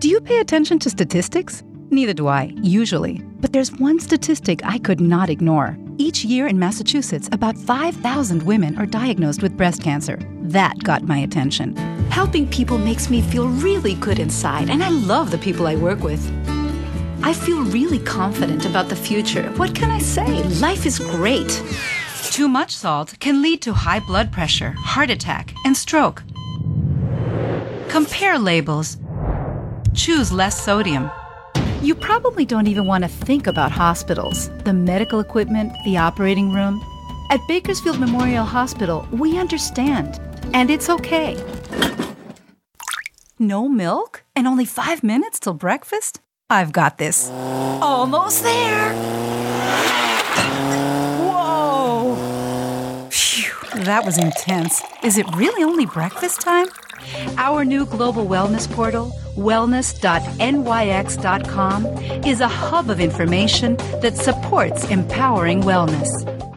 Do you pay attention to statistics? Neither do I, usually. But there's one statistic I could not ignore. Each year in Massachusetts, about 5,000 women are diagnosed with breast cancer. That got my attention. Helping people makes me feel really good inside, and I love the people I work with. I feel really confident about the future. What can I say? Life is great. Too much salt can lead to high blood pressure, heart attack, and stroke. Compare labels. Choose less sodium. You probably don't even want to think about hospitals, the medical equipment, the operating room. At Bakersfield Memorial Hospital, we understand, and it's okay. No milk? And only 5 minutes till breakfast? I've got this. Almost there! Whoa! Phew, that was intense. Is it really only breakfast time? Our new global wellness portal, wellness.nyx.com, is a hub of information that supports empowering wellness.